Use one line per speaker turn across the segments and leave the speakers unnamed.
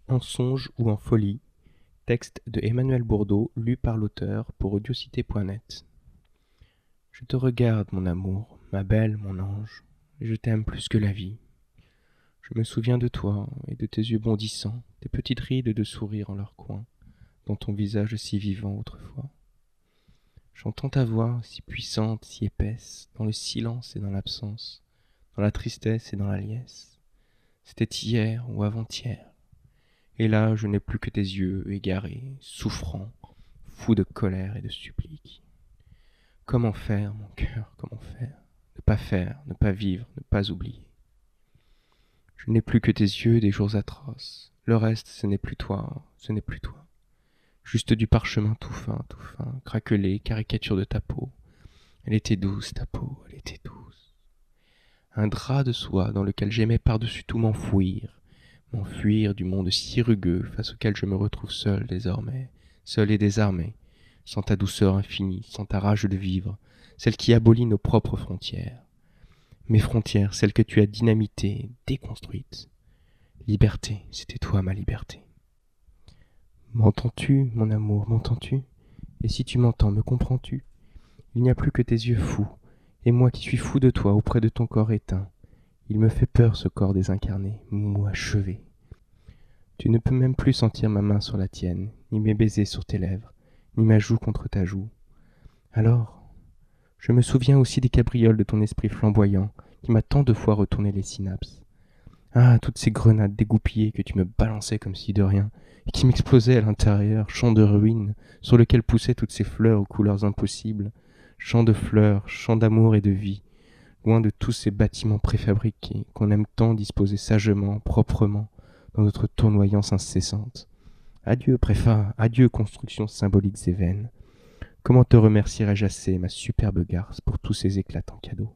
En songe ou en folie, texte de Emmanuel Bourdeau, lu par l'auteur pour audiocité.net. Je te regarde, mon amour, ma belle, mon ange, et je t'aime plus que la vie. Je me souviens de toi et de tes yeux bondissants, tes petites rides de sourire en leur coin, dans ton visage si vivant autrefois. J'entends ta voix si puissante, si épaisse, dans le silence et dans l'absence, dans la tristesse et dans la liesse. C'était hier ou avant-hier. Et là, je n'ai plus que tes yeux égarés, souffrants, fous de colère et de supplique. Comment faire, mon cœur, comment faire? Ne pas vivre, ne pas oublier. Je n'ai plus que tes yeux des jours atroces. Le reste, ce n'est plus toi, ce n'est plus toi. Juste du parchemin tout fin, craquelé, caricature de ta peau. Elle était douce, ta peau, elle était douce. Un drap de soie dans lequel j'aimais par-dessus tout m'enfuir du monde si rugueux face auquel je me retrouve seul désormais, seul et désarmé, sans ta douceur infinie, sans ta rage de vivre, celle qui abolit nos propres frontières. Mes frontières, celles que tu as dynamitées, déconstruites. Liberté, c'était toi ma liberté. M'entends-tu, mon amour, m'entends-tu? Et si tu m'entends, me comprends-tu? Il n'y a plus que tes yeux fous, et moi qui suis fou de toi auprès de ton corps éteint. Il me fait peur ce corps désincarné, mou, achevé. Tu ne peux même plus sentir ma main sur la tienne, ni mes baisers sur tes lèvres, ni ma joue contre ta joue. Alors, je me souviens aussi des cabrioles de ton esprit flamboyant, qui m'a tant de fois retourné les synapses. Ah, toutes ces grenades dégoupillées que tu me balançais comme si de rien, et qui m'explosaient à l'intérieur, champ de ruines, sur lequel poussaient toutes ces fleurs aux couleurs impossibles, champ de fleurs, champ d'amour et de vie, loin de tous ces bâtiments préfabriqués qu'on aime tant disposer sagement, proprement, dans notre tournoyance incessante. Adieu préfa, adieu constructions symboliques et vaines. Comment te remercierais-je assez, ma superbe garce, pour tous ces éclatants cadeaux?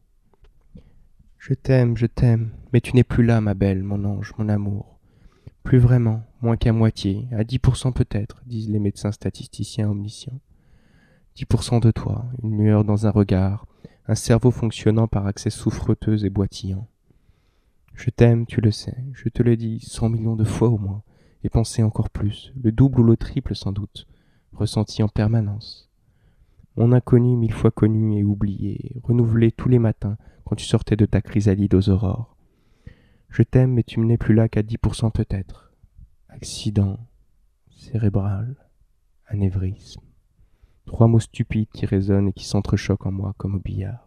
Je t'aime, mais tu n'es plus là, ma belle, mon ange, mon amour. Plus vraiment, moins qu'à moitié, à 10% peut-être, disent les médecins statisticiens omniscients. 10% de toi, une lueur dans un regard, un cerveau fonctionnant par accès souffreteux et boitillant. Je t'aime, tu le sais, je te le dis 100 millions de fois au moins, et pensé encore plus, le double ou le triple sans doute, ressenti en permanence. Mon inconnu 1000 fois connu et oublié, renouvelé tous les matins quand tu sortais de ta chrysalide aux aurores. Je t'aime, mais tu n'es plus là qu'à 10% peut-être. Accident, cérébral, anévrisme. 3 mots stupides qui résonnent et qui s'entrechoquent en moi comme au billard.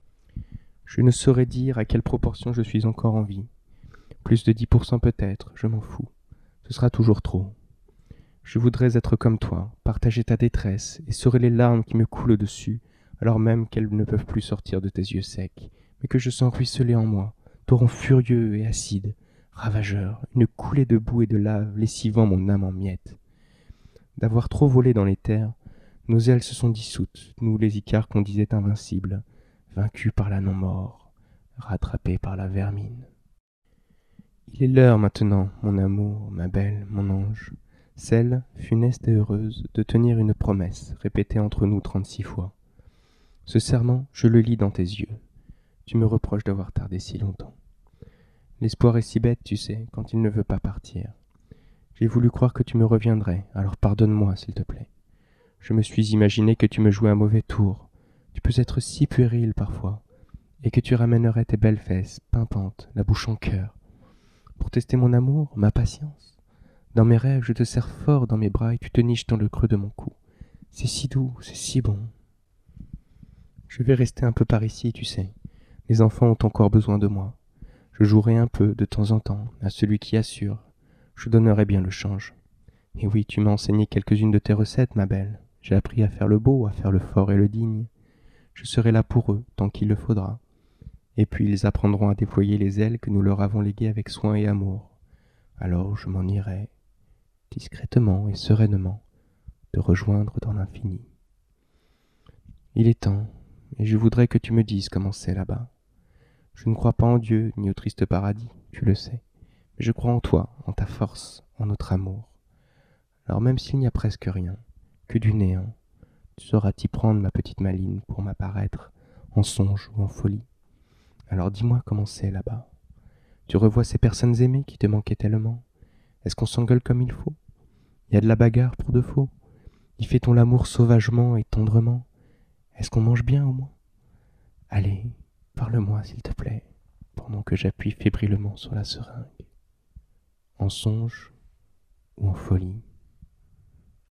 Je ne saurais dire à quelle proportion je suis encore en vie. Plus de 10% peut-être, je m'en fous. Ce sera toujours trop. Je voudrais être comme toi, partager ta détresse et serrer les larmes qui me coulent dessus, alors même qu'elles ne peuvent plus sortir de tes yeux secs, mais que je sens ruisseler en moi, torrent furieux et acide, ravageur, une coulée de boue et de lave lessivant mon âme en miettes. D'avoir trop volé dans les terres, nos ailes se sont dissoutes, nous les Icares qu'on disait invincibles, vaincus par la non-mort, rattrapés par la vermine. Il est l'heure maintenant, mon amour, ma belle, mon ange, celle, funeste et heureuse, de tenir une promesse, répétée entre nous 36 fois. Ce serment, je le lis dans tes yeux. Tu me reproches d'avoir tardé si longtemps. L'espoir est si bête, tu sais, quand il ne veut pas partir. J'ai voulu croire que tu me reviendrais, alors pardonne-moi, s'il te plaît. Je me suis imaginé que tu me jouais un mauvais tour. Tu peux être si puéril parfois, et que tu ramènerais tes belles fesses, pimpantes, la bouche en cœur. Pour tester mon amour, ma patience. Dans mes rêves, je te serre fort dans mes bras et tu te niches dans le creux de mon cou. C'est si doux, c'est si bon. Je vais rester un peu par ici, tu sais. Les enfants ont encore besoin de moi. Je jouerai un peu, de temps en temps, à celui qui assure. Je donnerai bien le change. Et oui, tu m'as enseigné quelques-unes de tes recettes, ma belle. J'ai appris à faire le beau, à faire le fort et le digne. Je serai là pour eux, tant qu'il le faudra. Et puis ils apprendront à déployer les ailes que nous leur avons léguées avec soin et amour. Alors je m'en irai, discrètement et sereinement, te rejoindre dans l'infini. Il est temps, et je voudrais que tu me dises comment c'est là-bas. Je ne crois pas en Dieu, ni au triste paradis, tu le sais, mais je crois en toi, en ta force, en notre amour. Alors même s'il n'y a presque rien, que du néant, tu sauras t'y prendre, ma petite Maline, pour m'apparaître, en songe ou en folie. Alors dis-moi comment c'est là-bas. Tu revois ces personnes aimées qui te manquaient tellement? Est-ce qu'on s'engueule comme il faut? Y a de la bagarre pour de faux? Y fait-on l'amour sauvagement et tendrement? Est-ce qu'on mange bien au moins? Allez, parle-moi s'il te plaît, pendant que j'appuie fébrilement sur la seringue. En songe ou en folie?